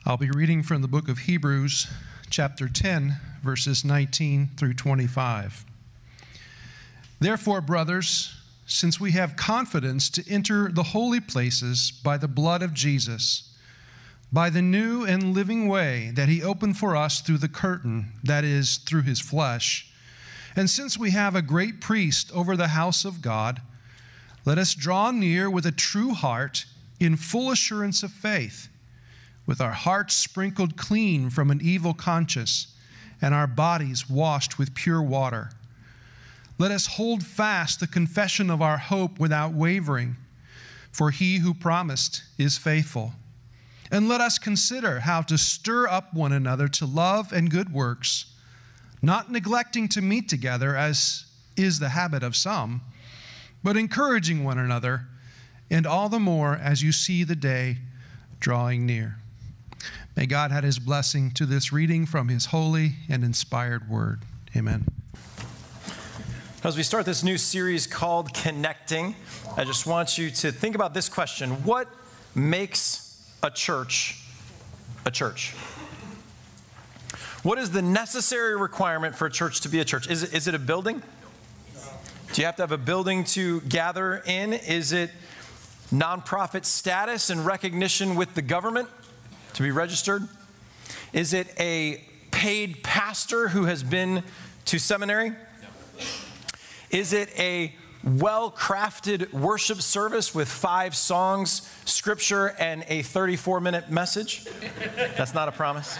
I'll be reading from the book of Hebrews, chapter 10, verses 19 through 25. Therefore, brothers, since we have confidence to enter the holy places by the blood of Jesus, by the new and living way that he opened for us through the curtain, that is, through his flesh, and since we have a great priest over the house of God, let us draw near with a true heart in full assurance of faith, with our hearts sprinkled clean from an evil conscience and our bodies washed with pure water. Let us hold fast the confession of our hope without wavering, for he who promised is faithful. And let us consider how to stir up one another to love and good works, not neglecting to meet together as is the habit of some, but encouraging one another, and all the more as you see the day drawing near. May God add his blessing to this reading from his holy and inspired word. Amen. As we start this new series called Connecting, I just want you to think about this question. What makes a church a church? What is the necessary requirement for a church to be a church? Is it a building? Do you have to have a building to gather in? Is it nonprofit status and recognition with the government to be registered? Is it a paid pastor who has been to seminary? Is it a well-crafted worship service with 5 songs, scripture, and a 34-minute message? That's not a promise.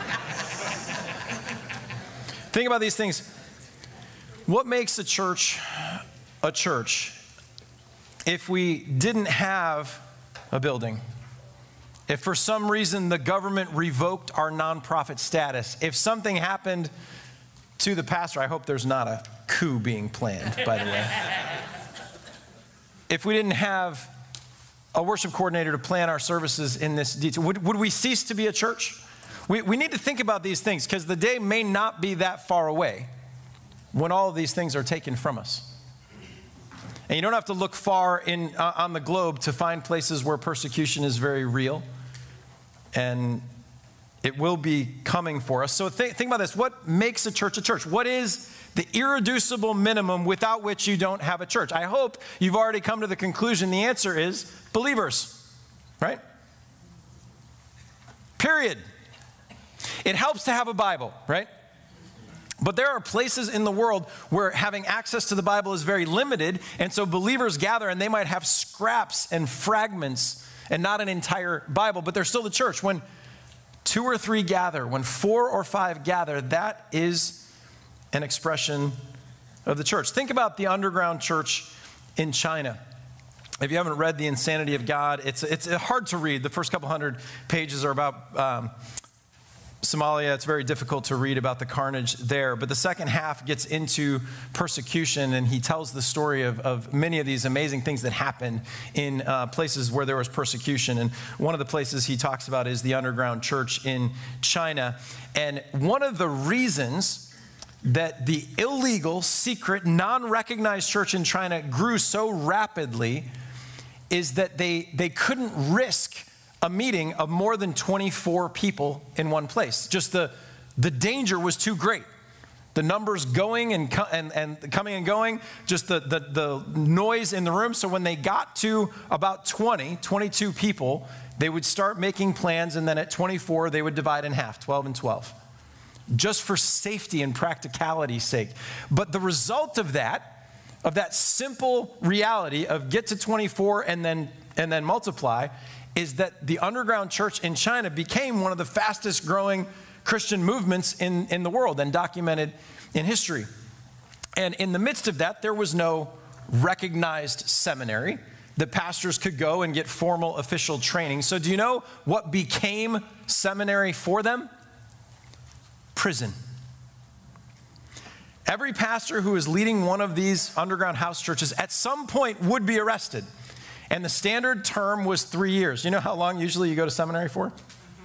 Think about these things. What makes a church a church? If we didn't have a building, if for some reason the government revoked our nonprofit status, if something happened to the pastor, I hope there's not a coup being planned, by the way. If we didn't have a worship coordinator to plan our services in this detail, would we cease to be a church? We need to think about these things because the day may not be that far away when all of these things are taken from us. And you don't have to look far on the globe to find places where persecution is very real. And it will be coming for us. So think about this. What makes a church a church? What is the irreducible minimum without which you don't have a church? I hope you've already come to the conclusion. The answer is believers, right? Period. It helps to have a Bible, right? But there are places in the world where having access to the Bible is very limited, and so believers gather and they might have scraps and fragments and not an entire Bible, but they're still the church. When 2 or 3 gather, when 4 or 5 gather, that is an expression of the church. Think about the underground church in China. If you haven't read The Insanity of God, it's hard to read. The first couple hundred pages are about Somalia. It's very difficult to read about the carnage there. But the second half gets into persecution, and he tells the story of many of these amazing things that happened in places where there was persecution. And one of the places he talks about is the underground church in China. And one of the reasons that the illegal, secret, non-recognized church in China grew so rapidly is that they couldn't risk a meeting of more than 24 people in one place. Just the danger was too great. The numbers going and coming and going, just the noise in the room. So when they got to about 22 people, they would start making plans, and then at 24, they would divide in half, 12 and 12, just for safety and practicality's sake. But the result of that simple reality of get to 24 and then multiply, is that the underground church in China became one of the fastest growing Christian movements in the world and documented in history. And in the midst of that, there was no recognized seminary that pastors could go and get formal official training. So do you know what became seminary for them? Prison. Every pastor who is leading one of these underground house churches at some point would be arrested. And the standard term was 3 years. You know how long usually you go to seminary for?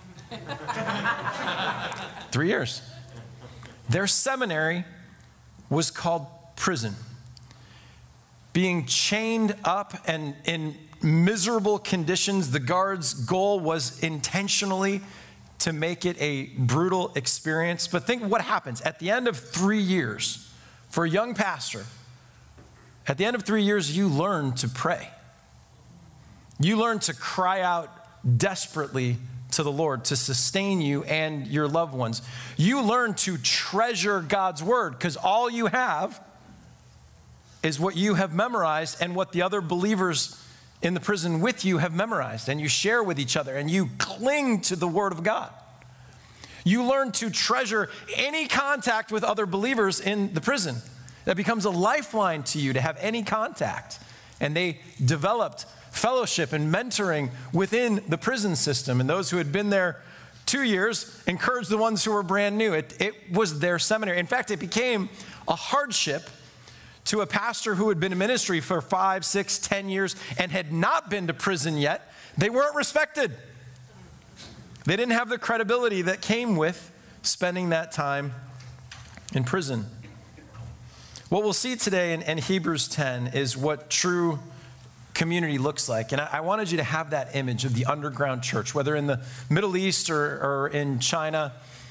3 years. Their seminary was called prison. Being chained up and in miserable conditions, the guard's goal was intentionally to make it a brutal experience. But think what happens at the end of 3 years for a young pastor. At the end of 3 years, you learn to pray. You learn to cry out desperately to the Lord to sustain you and your loved ones. You learn to treasure God's word because all you have is what you have memorized and what the other believers in the prison with you have memorized, and you share with each other and you cling to the word of God. You learn to treasure any contact with other believers in the prison. That becomes a lifeline to you to have any contact. And they developed fellowship and mentoring within the prison system. And those who had been there 2 years encouraged the ones who were brand new. It was their seminary. In fact, it became a hardship to a pastor who had been in ministry for 5, 6, 10 years and had not been to prison yet. They weren't respected. They didn't have the credibility that came with spending that time in prison. What we'll see today in Hebrews 10 is what true community looks like. And I wanted you to have that image of the underground church, whether in the Middle East or in China,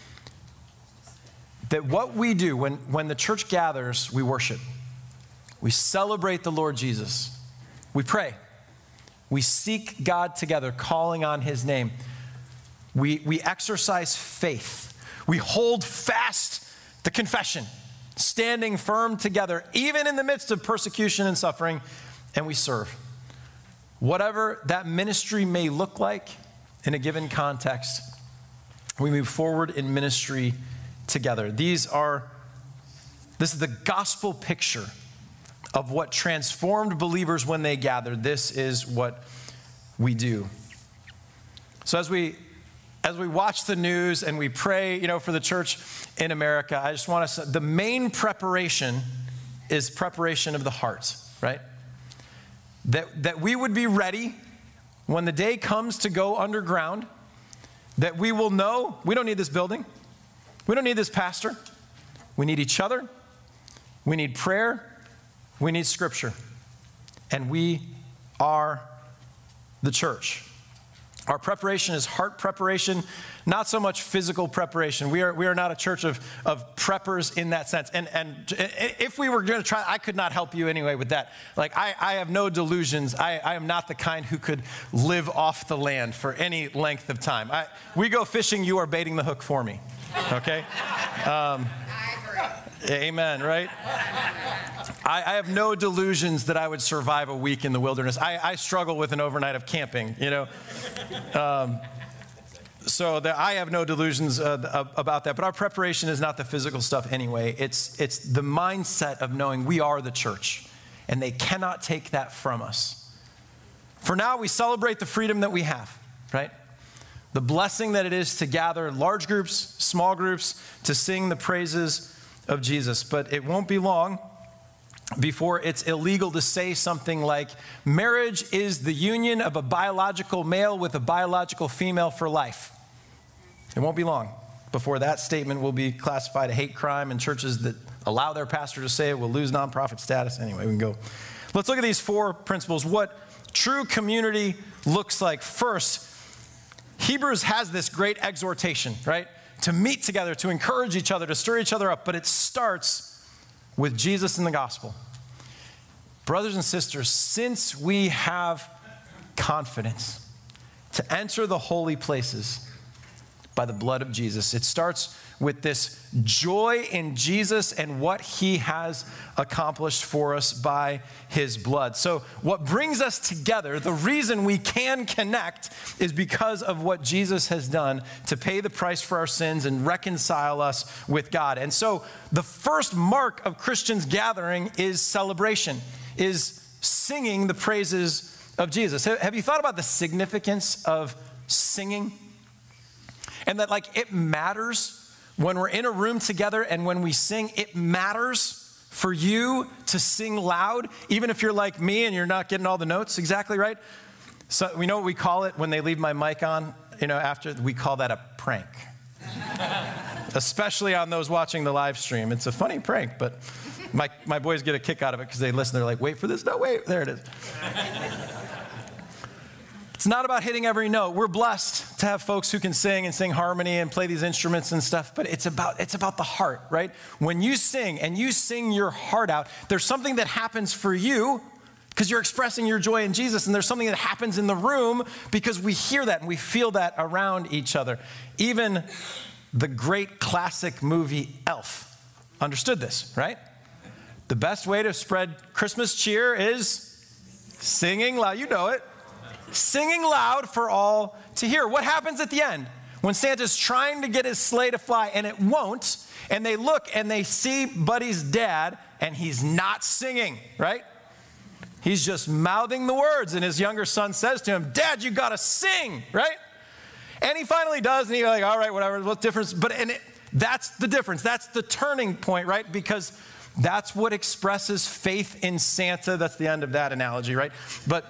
that what we do when the church gathers, we worship. We celebrate the Lord Jesus. We pray. We seek God together, calling on his name. We exercise faith. We hold fast the confession, standing firm together, even in the midst of persecution and suffering, and we serve. Whatever that ministry may look like in a given context, we move forward in ministry together. This is the gospel picture of what transformed believers when they gathered. This is what we do. So as we watch the news and we pray, for the church in America, I just want to say the main preparation is preparation of the heart, right? That we would be ready when the day comes to go underground, that we will know we don't need this building. We don't need this pastor. We need each other. We need prayer. We need scripture. And we are the church. Our preparation is heart preparation, not so much physical preparation. We are not a church of preppers in that sense. And if we were going to try, I could not help you anyway with that. Like, I have no delusions. I am not the kind who could live off the land for any length of time. We go fishing, you are baiting the hook for me. Okay? Amen, right? I have no delusions that I would survive a week in the wilderness. I struggle with an overnight of camping, So I have no delusions about that. But our preparation is not the physical stuff anyway. It's the mindset of knowing we are the church, and they cannot take that from us. For now, we celebrate the freedom that we have, right? The blessing that it is to gather large groups, small groups, to sing the praises of Jesus. But it won't be long before it's illegal to say something like, marriage is the union of a biological male with a biological female for life. It won't be long before that statement will be classified a hate crime, and churches that allow their pastor to say it will lose nonprofit status. Anyway, we can go. Let's look at these 4 principles, what true community looks like. First, Hebrews has this great exhortation, right? To meet together, to encourage each other, to stir each other up, but it starts with Jesus and the gospel. Brothers and sisters, since we have confidence to enter the holy places by the blood of Jesus, it starts with this joy in Jesus and what he has accomplished for us by his blood. So what brings us together, the reason we can connect, is because of what Jesus has done to pay the price for our sins and reconcile us with God. And so the first mark of Christians gathering is celebration, is singing the praises of Jesus. Have you thought about the significance of singing? And that it matters when we're in a room together and when we sing, it matters for you to sing loud, even if you're like me and you're not getting all the notes exactly right. So we know what we call it when they leave my mic on, after we call that a prank. Especially on those watching the live stream. It's a funny prank, but my boys get a kick out of it because they listen. They're like, wait for this. No, wait, there it is. It's not about hitting every note. We're blessed to have folks who can sing and sing harmony and play these instruments and stuff, but it's about the heart, right? When you sing and you sing your heart out, there's something that happens for you because you're expressing your joy in Jesus, and there's something that happens in the room because we hear that and we feel that around each other. Even the great classic movie Elf understood this, right? The best way to spread Christmas cheer is singing loud. You know it. Singing loud for all to hear. What happens at the end? When Santa's trying to get his sleigh to fly and it won't, and they look and they see Buddy's dad and he's not singing, right? He's just mouthing the words, and his younger son says to him, "Dad, you gotta sing," right? And he finally does, and he's like, "All right, whatever, what difference?" That's the difference. That's the turning point, right? Because that's what expresses faith in Santa. That's the end of that analogy, right? But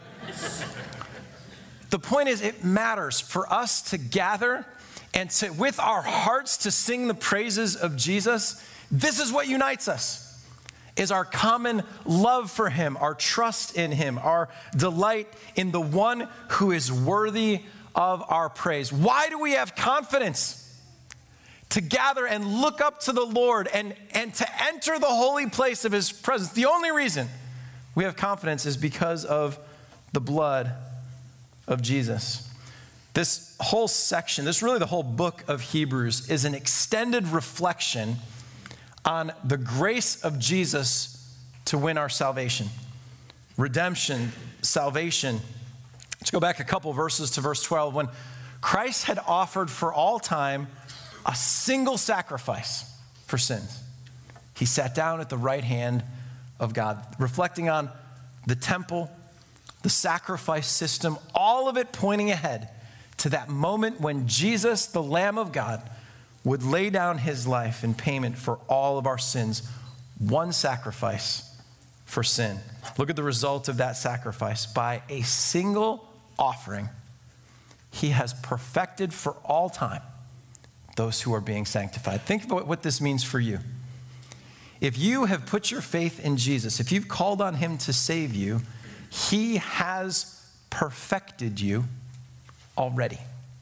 the point is, it matters for us to gather and to, with our hearts, to sing the praises of Jesus. This is what unites us, is our common love for him, our trust in him, our delight in the one who is worthy of our praise. Why do we have confidence to gather and look up to the Lord and to enter the holy place of his presence? The only reason we have confidence is because of the blood of Jesus. This whole section, this really the whole book of Hebrews, is an extended reflection on the grace of Jesus to win our salvation. Redemption, salvation. Let's go back a couple verses to verse 12. When Christ had offered for all time a single sacrifice for sins, he sat down at the right hand of God, reflecting on the temple, the sacrifice system, all of it pointing ahead to that moment when Jesus, the Lamb of God, would lay down his life in payment for all of our sins. One sacrifice for sin. Look at the result of that sacrifice. By a single offering, he has perfected for all time those who are being sanctified. Think about what this means for you. If you have put your faith in Jesus, if you've called on him to save you, he has perfected you already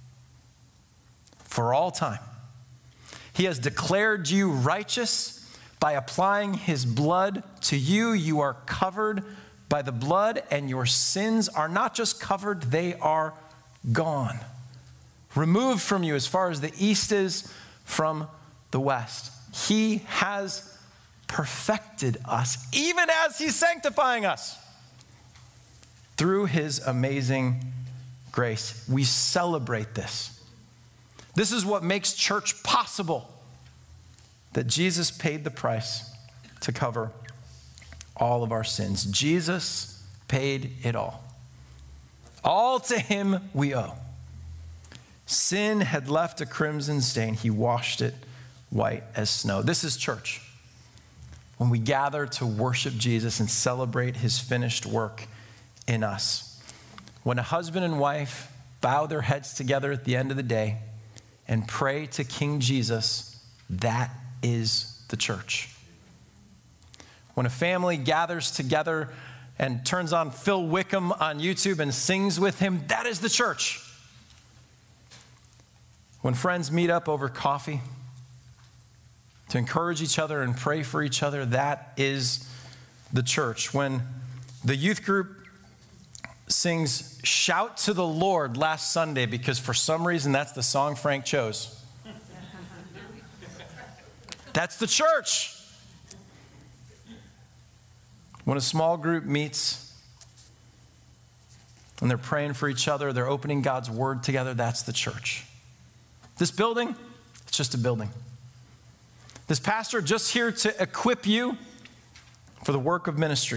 for all time. He has declared you righteous by applying his blood to you. You are covered by the blood, and your sins are not just covered, they are gone. Removed from you as far as the east is from the west. He has perfected us, even as he's sanctifying us through his amazing grace. We celebrate this. This is what makes church possible, that Jesus paid the price to cover all of our sins. Jesus paid it all. All to him we owe. Sin had left a crimson stain. He washed it white as snow. This is church. When we gather to worship Jesus and celebrate his finished work in us. When a husband and wife bow their heads together at the end of the day and pray to King Jesus, that is the church. When a family gathers together and turns on Phil Wickham on YouTube and sings with him, that is the church. When friends meet up over coffee to encourage each other and pray for each other, that is the church. When the youth group sings "Shout to the Lord" last Sunday, because for some reason that's the song Frank chose. That's the church. When a small group meets and they're praying for each other, they're opening God's word together, that's the church. This building, it's just a building. This pastor just here to equip you for the work of ministry.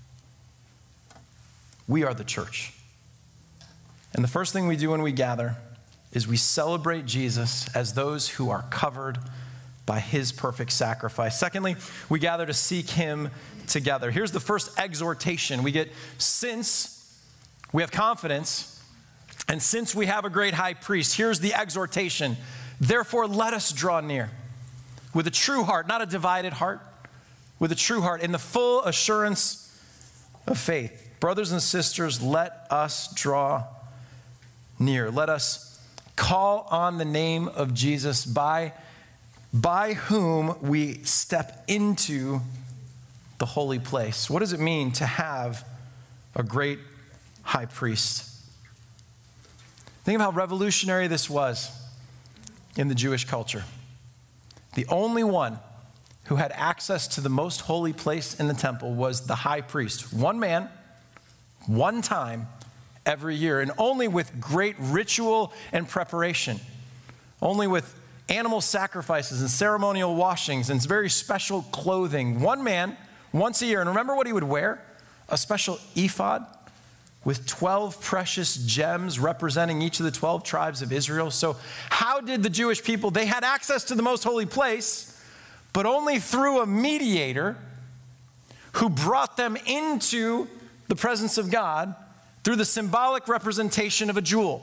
We are the church. And the first thing we do when we gather is we celebrate Jesus as those who are covered by his perfect sacrifice. Secondly, we gather to seek him together. Here's the first exhortation. We get, since we have confidence, and since we have a great high priest, here's the exhortation. Therefore, let us draw near with a true heart, not a divided heart, with a true heart, in the full assurance of faith. Brothers and sisters, let us draw near. Let us call on the name of Jesus by whom we step into the holy place. What does it mean to have a great high priest? Think of how revolutionary this was in the Jewish culture. The only one who had access to the most holy place in the temple was the high priest. One man, one time every year, and only with great ritual and preparation. Only with animal sacrifices and ceremonial washings and very special clothing. One man, once a year. And remember what he would wear? A special ephod with 12 precious gems representing each of the 12 tribes of Israel. So how did the Jewish people, they had access to the most holy place, but only through a mediator who brought them into the presence of God through the symbolic representation of a jewel.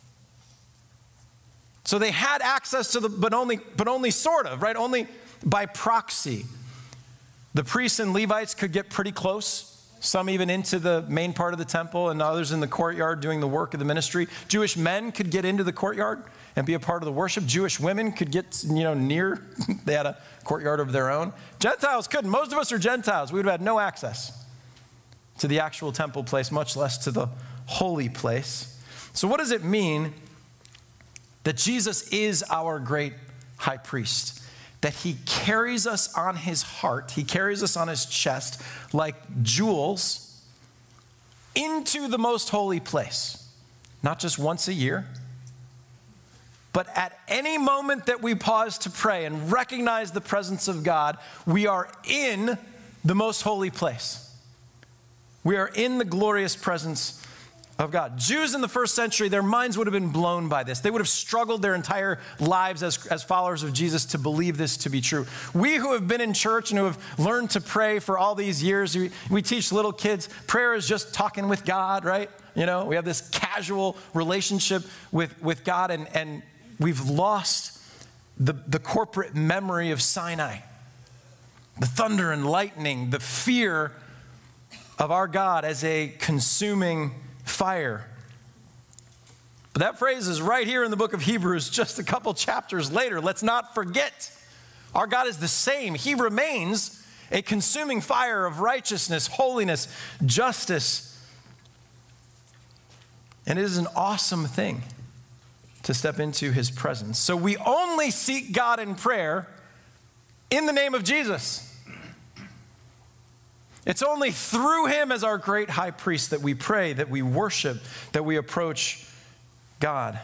So they had access to but only sort of, right? Only by proxy. The priests and Levites could get pretty close, some even into the main part of the temple, and others in the courtyard doing the work of the ministry. Jewish men could get into the courtyard and be a part of the worship. Jewish women could get, near. They had a courtyard of their own. Gentiles couldn't. Most of us are Gentiles. We would have had no access to the actual temple place, much less to the holy place. So what does it mean that Jesus is our great high priest? That he carries us on his heart, he carries us on his chest like jewels into the most holy place. Not just once a year, but at any moment that we pause to pray and recognize the presence of God, we are in the most holy place. We are in the glorious presence of God. Jews in the first century, their minds would have been blown by this. They would have struggled their entire lives as followers of Jesus to believe this to be true. We who have been in church and who have learned to pray for all these years, we teach little kids, prayer is just talking with God, right? We have this casual relationship with God, and we've lost the corporate memory of Sinai. The thunder and lightning, the fear of our God as a consuming fire. But that phrase is right here in the book of Hebrews, just a couple chapters later. Let's not forget, our God is the same. He remains a consuming fire of righteousness, holiness, justice. And it is an awesome thing to step into his presence. So we only seek God in prayer in the name of Jesus. It's only through him as our great high priest that we pray, that we worship, that we approach God.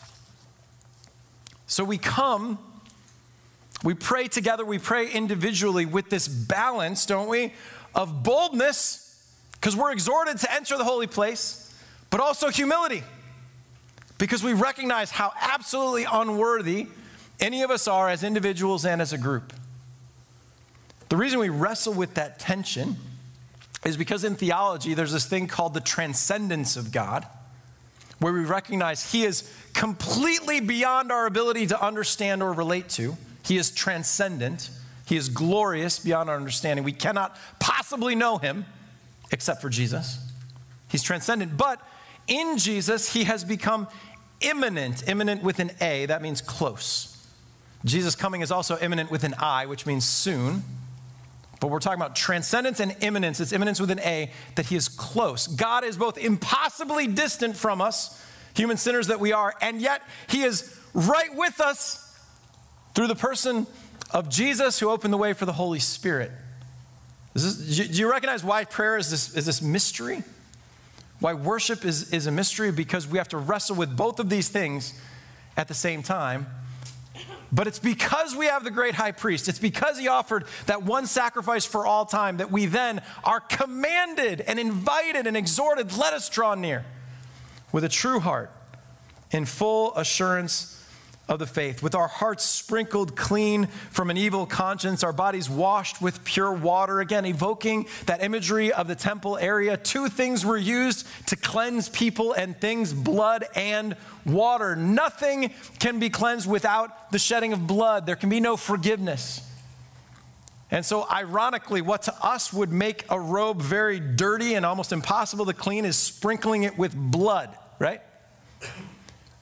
So we come, we pray together, we pray individually with this balance, don't we, of boldness, because we're exhorted to enter the holy place, but also humility, because we recognize how absolutely unworthy any of us are as individuals and as a group. The reason we wrestle with that tension is because in theology, there's this thing called the transcendence of God, where we recognize he is completely beyond our ability to understand or relate to. He is transcendent. He is glorious beyond our understanding. We cannot possibly know him except for Jesus. He's transcendent. But in Jesus, he has become immanent. Immanent with an A, that means close. Jesus coming is also imminent with an I, which means soon. But we're talking about transcendence and immanence. It's immanence with an A, that he is close. God is both impossibly distant from us, human sinners that we are, and yet he is right with us through the person of Jesus, who opened the way for the Holy Spirit. Do you recognize why prayer is this mystery? Why worship is a mystery? Because we have to wrestle with both of these things at the same time. But it's because we have the great high priest, it's because he offered that one sacrifice for all time, that we then are commanded and invited and exhorted, let us draw near with a true heart, in full assurance of the faith, with our hearts sprinkled clean from an evil conscience, our bodies washed with pure water. Again, evoking that imagery of the temple area. Two things were used to cleanse people and things: blood and water. Nothing can be cleansed without the shedding of blood. There can be no forgiveness. And so ironically, what to us would make a robe very dirty and almost impossible to clean is sprinkling it with blood, right?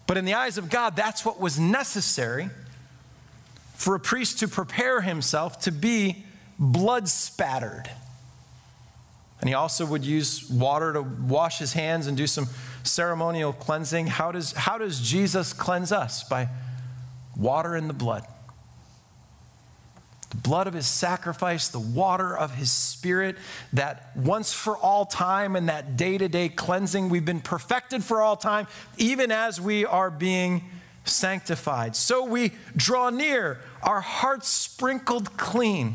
But in the eyes of God, that's what was necessary for a priest to prepare himself to be blood spattered. And he also would use water to wash his hands and do some ceremonial cleansing. How does Jesus cleanse us? By water and the blood. The blood of his sacrifice, the water of his Spirit, that once for all time and that day-to-day cleansing, we've been perfected for all time, even as we are being sanctified. So we draw near, our hearts sprinkled clean.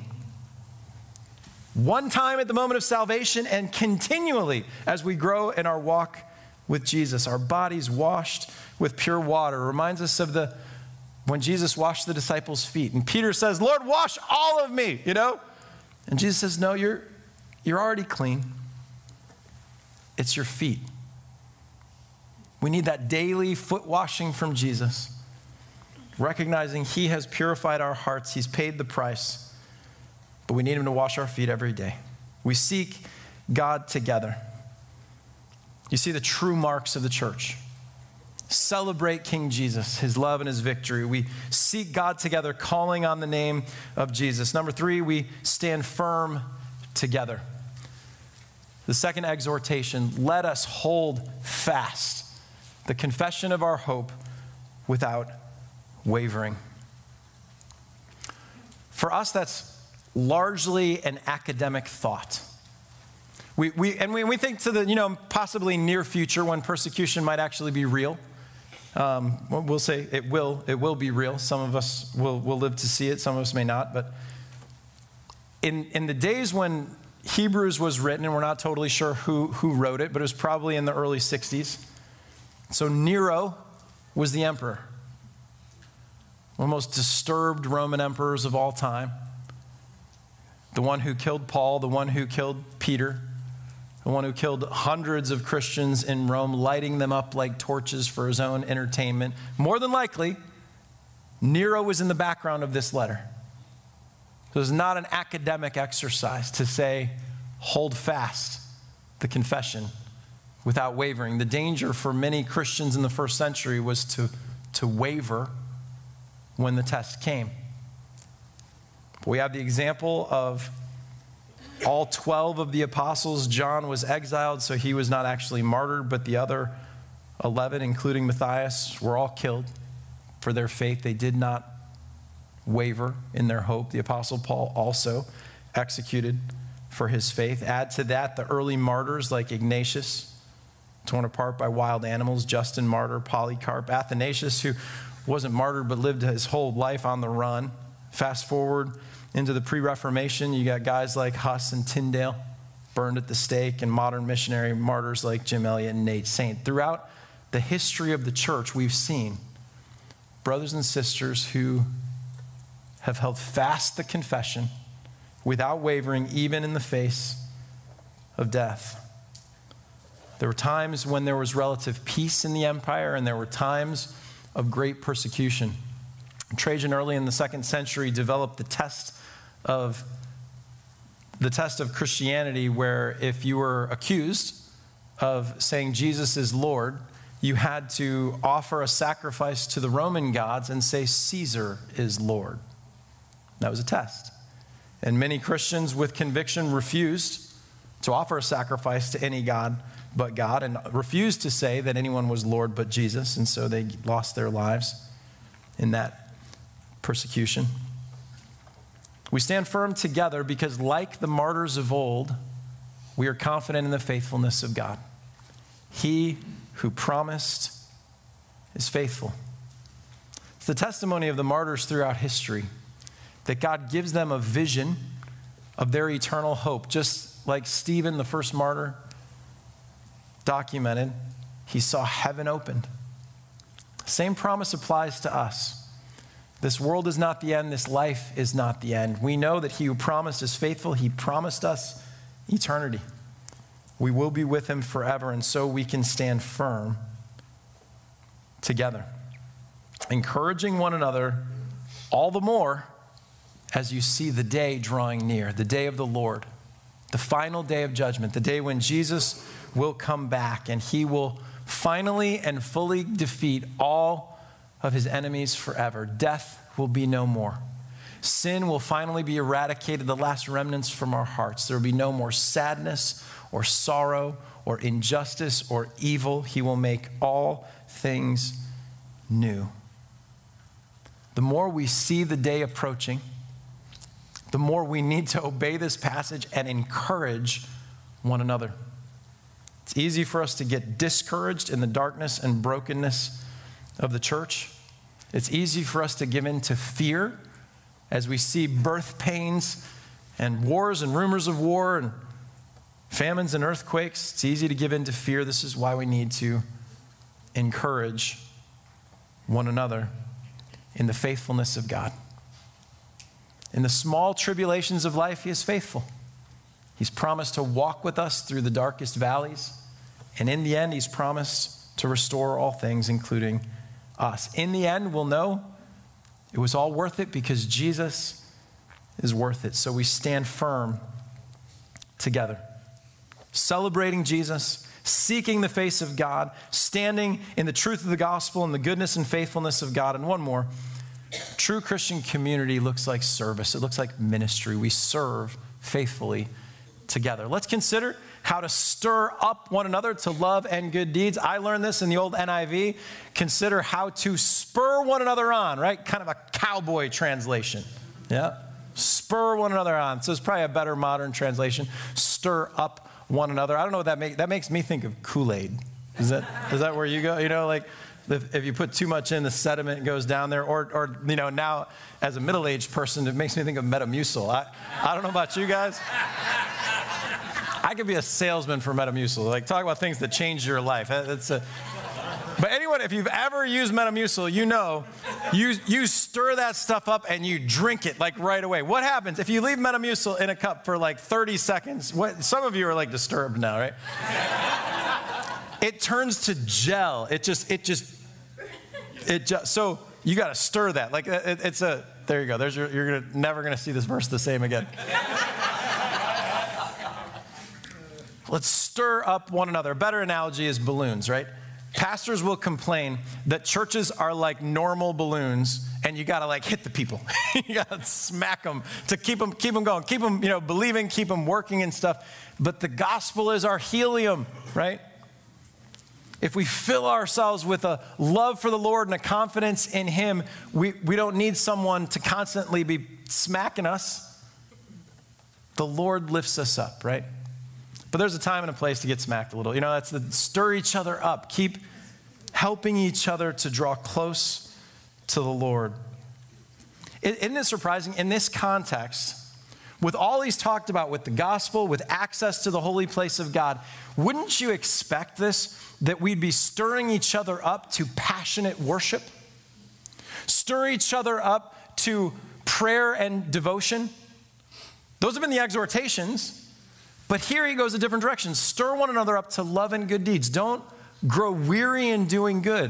One time at the moment of salvation and continually as we grow in our walk with Jesus. Our bodies washed with pure water. It reminds us of when Jesus washed the disciples' feet. And Peter says, Lord, wash all of me, And Jesus says, no, you're already clean. It's your feet. We need that daily foot washing from Jesus, recognizing he has purified our hearts. He's paid the price. But we need him to wash our feet every day. We seek God together. You see the true marks of the church. Celebrate King Jesus, his love and his victory. We seek God together, calling on the name of Jesus. Number 3, we stand firm together. The second exhortation, let us hold fast the confession of our hope without wavering. For us, that's largely an academic thought. We think to the possibly near future when persecution might actually be real. We'll say it will be real. Some of us will live to see it. Some of us may not. But in the days when Hebrews was written, and we're not totally sure who wrote it, but it was probably in the early 60s. So Nero was the emperor, one of the most disturbed Roman emperors of all time. The one who killed Paul, the one who killed Peter, the one who killed hundreds of Christians in Rome, lighting them up like torches for his own entertainment. More than likely, Nero was in the background of this letter. So it's not an academic exercise to say, hold fast the confession without wavering. The danger for many Christians in the first century was to waver when the test came. We have the example of all 12 of the apostles. John was exiled, so he was not actually martyred, but the other 11, including Matthias, were all killed for their faith. They did not waver in their hope. The apostle Paul also executed for his faith. Add to that the early martyrs like Ignatius, torn apart by wild animals, Justin martyr, Polycarp, Athanasius, who wasn't martyred but lived his whole life on the run. Fast forward into the pre-Reformation, you got guys like Huss and Tyndale burned at the stake, and modern missionary martyrs like Jim Elliot and Nate Saint. Throughout the history of the church, we've seen brothers and sisters who have held fast the confession without wavering, even in the face of death. There were times when there was relative peace in the empire, and there were times of great persecution. Trajan, early in the 2nd century, developed the test of Christianity, where if you were accused of saying Jesus is Lord, you had to offer a sacrifice to the Roman gods and say Caesar is Lord. That was a test. And many Christians with conviction refused to offer a sacrifice to any god but God, and refused to say that anyone was Lord but Jesus, and so they lost their lives in that persecution. We stand firm together because, like the martyrs of old, we are confident in the faithfulness of God. He who promised is faithful. It's the testimony of the martyrs throughout history that God gives them a vision of their eternal hope. Just like Stephen, the first martyr, documented, he saw heaven opened. Same promise applies to us. This world is not the end. This life is not the end. We know that he who promised is faithful. He promised us eternity. We will be with him forever, and so we can stand firm together, encouraging one another all the more as you see the day drawing near, the day of the Lord, the final day of judgment, the day when Jesus will come back, and he will finally and fully defeat all of his enemies forever. Death will be no more. Sin will finally be eradicated, the last remnants from our hearts. There will be no more sadness or sorrow or injustice or evil. He will make all things new. The more we see the day approaching, the more we need to obey this passage and encourage one another. It's easy for us to get discouraged in the darkness and brokenness of the church. It's easy for us to give in to fear as we see birth pains and wars and rumors of war and famines and earthquakes. It's easy to give in to fear. This is why we need to encourage one another in the faithfulness of God. In the small tribulations of life, he is faithful. He's promised to walk with us through the darkest valleys. And in the end, he's promised to restore all things, including us. In the end, we'll know it was all worth it because Jesus is worth it. So we stand firm together, celebrating Jesus, seeking the face of God, standing in the truth of the gospel and the goodness and faithfulness of God. And one more, true Christian community looks like service. It looks like ministry. We serve faithfully together. Let's consider how to stir up one another to love and good deeds. I learned this in the old NIV. Consider how to spur one another on, right? Kind of a cowboy translation. Yeah. Spur one another on. So it's probably a better modern translation. Stir up one another. I don't know what that makes. That makes me think of Kool-Aid. Is that where you go? You know, like if you put too much in, the sediment goes down there. Or you know, now as a middle-aged person, it makes me think of Metamucil. I don't know about you guys. I could be a salesman for Metamucil. Like, talk about things that change your life. But anyone, if you've ever used Metamucil, you know, you stir that stuff up and you drink it like right away. What happens if you leave Metamucil in a cup for like 30 seconds? Some of you are like disturbed now, right? It turns to gel. So you got to stir that. Like there you go. You're never going to see this verse the same again. Let's stir up one another. A better analogy is balloons, right? Pastors will complain that churches are like normal balloons, and you got to like hit the people. You got to smack them to keep them going, keep them, believing, keep them working and stuff. But the gospel is our helium, right? If we fill ourselves with a love for the Lord and a confidence in him, we don't need someone to constantly be smacking us. The Lord lifts us up, right? But there's a time and a place to get smacked a little. That's the stir each other up. Keep helping each other to draw close to the Lord. Isn't it surprising? In this context, with all he's talked about with the gospel, with access to the holy place of God, wouldn't you expect this, that we'd be stirring each other up to passionate worship? Stir each other up to prayer and devotion? Those have been the exhortations. But here he goes a different direction. Stir one another up to love and good deeds. Don't grow weary in doing good.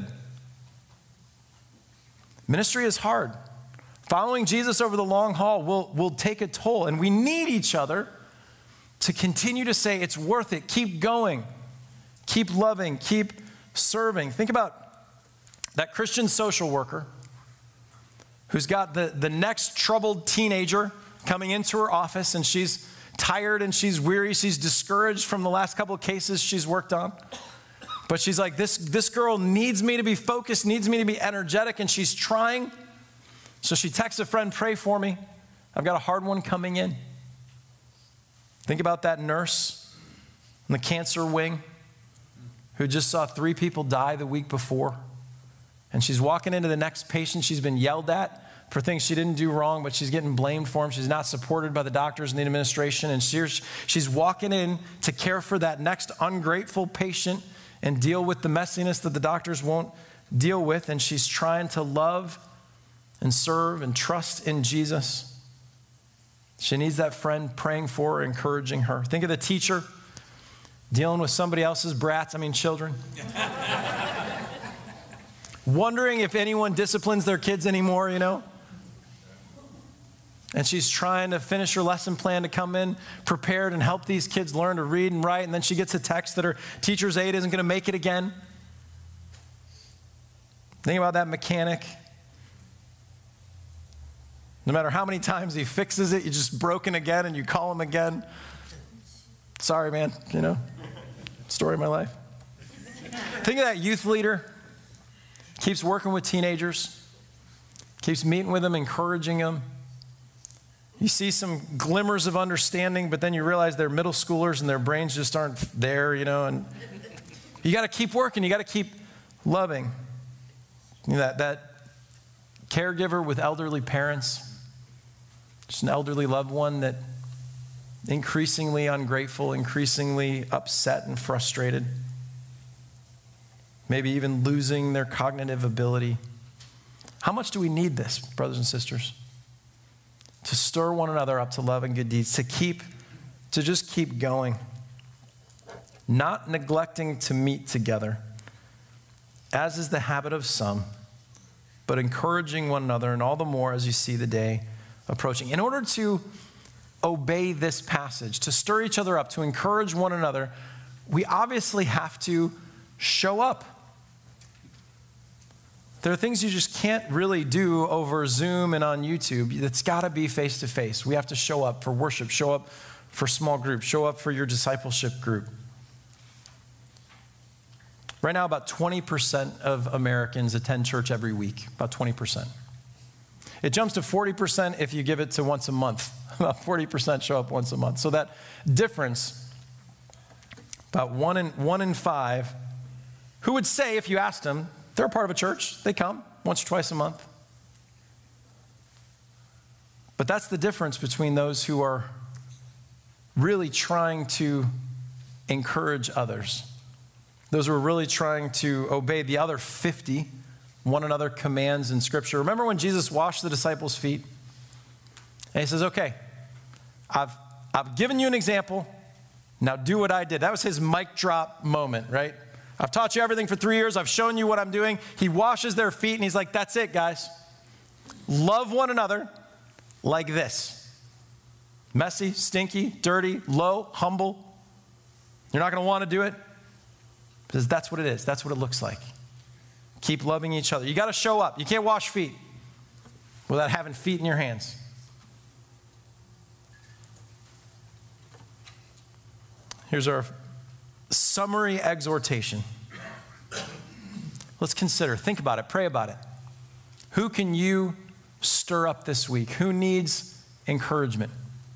Ministry is hard. Following Jesus over the long haul will take a toll. And we need each other to continue to say it's worth it. Keep going. Keep loving. Keep serving. Think about that Christian social worker who's got the next troubled teenager coming into her office, and she's tired and she's weary. She's discouraged from the last couple of cases she's worked on. But she's like, this girl needs me to be focused, needs me to be energetic, and she's trying. So she texts a friend, pray for me. I've got a hard one coming in. Think about that nurse in the cancer wing who just saw 3 people die the week before. And she's walking into the next patient. She's been yelled at for things she didn't do wrong, but she's getting blamed for them. She's not supported by the doctors and the administration. And she's walking in to care for that next ungrateful patient and deal with the messiness that the doctors won't deal with. And she's trying to love and serve and trust in Jesus. She needs that friend praying for her, encouraging her. Think of the teacher dealing with somebody else's children. Wondering if anyone disciplines their kids anymore, And she's trying to finish her lesson plan to come in prepared and help these kids learn to read and write. And then she gets a text that her teacher's aide isn't going to make it again. Think about that mechanic. No matter how many times he fixes it, you're just broken again and you call him again. Sorry, man, story of my life. Think of that youth leader. Keeps working with teenagers. Keeps meeting with them, encouraging them. You see some glimmers of understanding, but then you realize they're middle schoolers and their brains just aren't there, and you got to keep working. You got to keep loving. That caregiver with elderly parents, just an elderly loved one that increasingly ungrateful, increasingly upset and frustrated, maybe even losing their cognitive ability. How much do we need this, brothers and sisters? To stir one another up to love and good deeds, to just keep going. Not neglecting to meet together, as is the habit of some, but encouraging one another, and all the more as you see the day approaching. In order to obey this passage, to stir each other up, to encourage one another, we obviously have to show up. There are things you just can't really do over Zoom and on YouTube. It's got to be face to face. We have to show up for worship, show up for small groups, show up for your discipleship group. Right now, about 20% of Americans attend church every week, about 20%. It jumps to 40% if you give it to once a month. About 40% show up once a month. So that difference, about one in five, who would say if you asked them, they're a part of a church, they come once or twice a month. But that's the difference between those who are really trying to encourage others. Those who are really trying to obey the other 50 one another commands in Scripture. Remember when Jesus washed the disciples' feet? And he says, okay, I've given you an example. Now do what I did. That was his mic drop moment, right? I've taught you everything for 3 years. I've shown you what I'm doing. He washes their feet and he's like, that's it, guys. Love one another like this. Messy, stinky, dirty, low, humble. You're not going to want to do it because that's what it is. That's what it looks like. Keep loving each other. You got to show up. You can't wash feet without having feet in your hands. Here's our summary exhortation. Let's consider, think about it, pray about it. Who can you stir up this week? Who needs encouragement?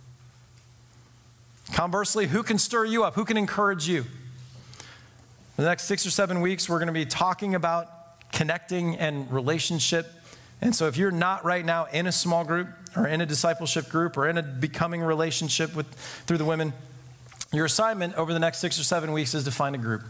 Conversely, who can stir you up? Who can encourage you? The next 6 or 7 weeks, we're going to be talking about connecting and relationship. And so if you're not right now in a small group or in a discipleship group or in a becoming relationship through the women, your assignment over the next 6 or 7 weeks is to find a group.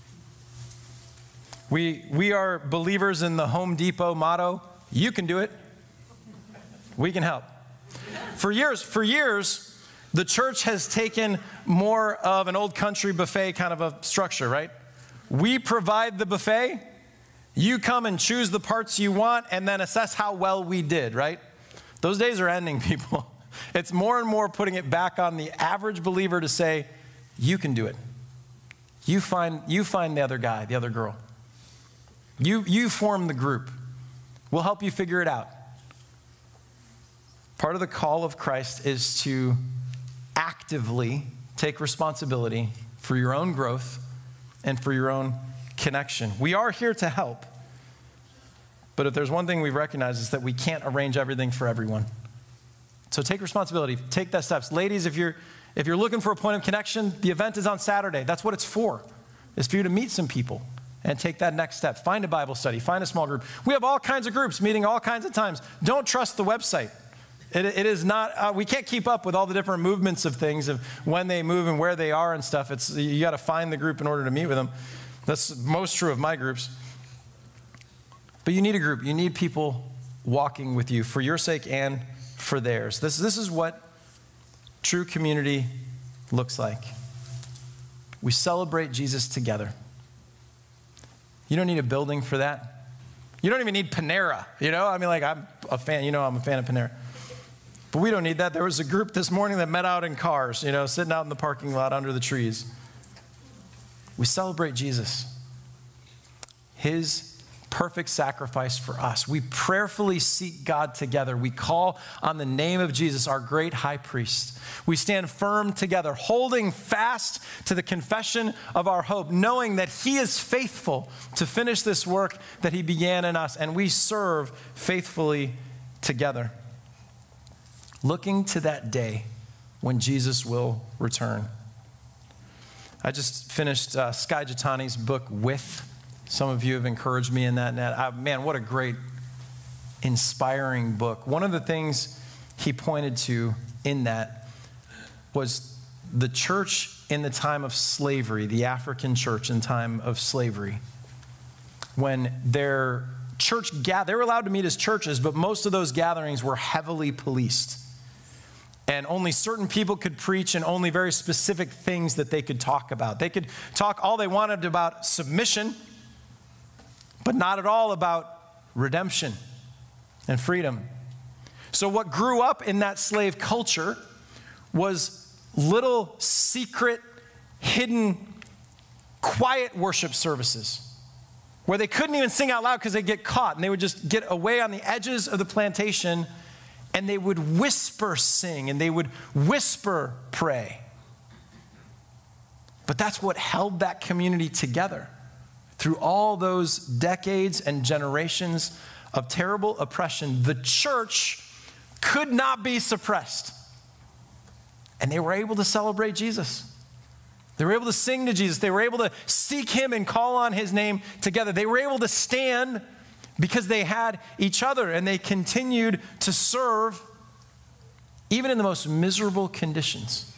We are believers in the Home Depot motto, you can do it, we can help. For years, the church has taken more of an old country buffet kind of a structure, right? We provide the buffet, you come and choose the parts you want and then assess how well we did, right? Those days are ending, people. It's more and more putting it back on the average believer to say, you can do it. You find the other guy, the other girl. You form the group. We'll help you figure it out. Part of the call of Christ is to actively take responsibility for your own growth and for your own connection. We are here to help. But if there's one thing we recognize is that we can't arrange everything for everyone. So take responsibility, take that steps. Ladies, if you're looking for a point of connection, the event is on Saturday. That's what it's for. It's for you to meet some people and take that next step. Find a Bible study, find a small group. We have all kinds of groups meeting all kinds of times. Don't trust the website. It is not, we can't keep up with all the different movements of things, of when they move and where they are and stuff. You got to find the group in order to meet with them. That's most true of my groups. But you need a group. You need people walking with you for your sake and for theirs. This is what true community looks like. We celebrate Jesus together. You don't need a building for that. You don't even need Panera, I'm a fan, I'm a fan of Panera. But we don't need that. There was a group this morning that met out in cars, sitting out in the parking lot under the trees. We celebrate Jesus, his perfect sacrifice for us. We prayerfully seek God together. We call on the name of Jesus, our great high priest. We stand firm together, holding fast to the confession of our hope, knowing that he is faithful to finish this work that he began in us, and we serve faithfully together, looking to that day when Jesus will return. I just finished Skye Jethani's book, With. Some of you have encouraged me in that. Man, what a great, inspiring book. One of the things he pointed to in that was the church in the time of slavery, the African church in time of slavery. When their church they were allowed to meet as churches, but most of those gatherings were heavily policed. And only certain people could preach, and only very specific things that they could talk about. They could talk all they wanted about submission, but not at all about redemption and freedom. So what grew up in that slave culture was little secret, hidden, quiet worship services where they couldn't even sing out loud because they'd get caught, and they would just get away on the edges of the plantation, and they would whisper sing, and they would whisper pray. But that's what held that community together through all those decades and generations of terrible oppression. The church could not be suppressed. And they were able to celebrate Jesus. They were able to sing to Jesus. They were able to seek him and call on his name together. They were able to stand because they had each other, and they continued to serve even in the most miserable conditions.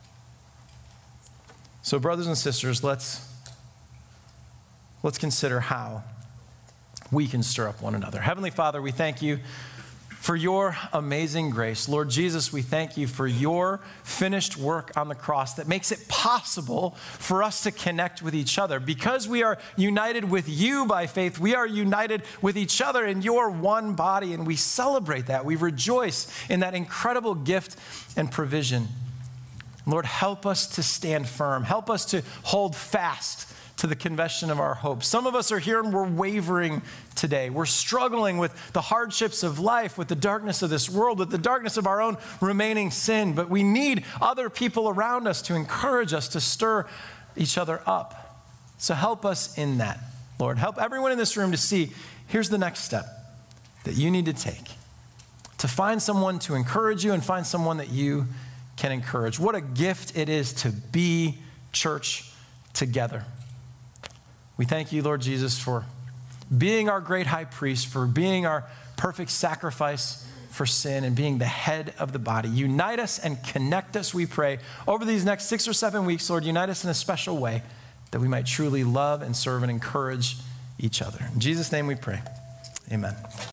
So, brothers and sisters, let's consider how we can stir up one another. Heavenly Father, we thank you for your amazing grace. Lord Jesus, we thank you for your finished work on the cross that makes it possible for us to connect with each other. Because we are united with you by faith, we are united with each other in your one body, and we celebrate that. We rejoice in that incredible gift and provision. Lord, help us to stand firm. Help us to hold fast to the confession of our hope. Some of us are here and we're wavering today. We're struggling with the hardships of life, with the darkness of this world, with the darkness of our own remaining sin. But we need other people around us to encourage us, to stir each other up. So help us in that, Lord. Help everyone in this room to see, here's the next step that you need to take, to find someone to encourage you and find someone that you can encourage. What a gift it is to be church together. We thank you, Lord Jesus, for being our great high priest, for being our perfect sacrifice for sin, and being the head of the body. Unite us and connect us, we pray. Over these next 6 or 7 weeks, Lord, unite us in a special way that we might truly love and serve and encourage each other. In Jesus' name we pray. Amen.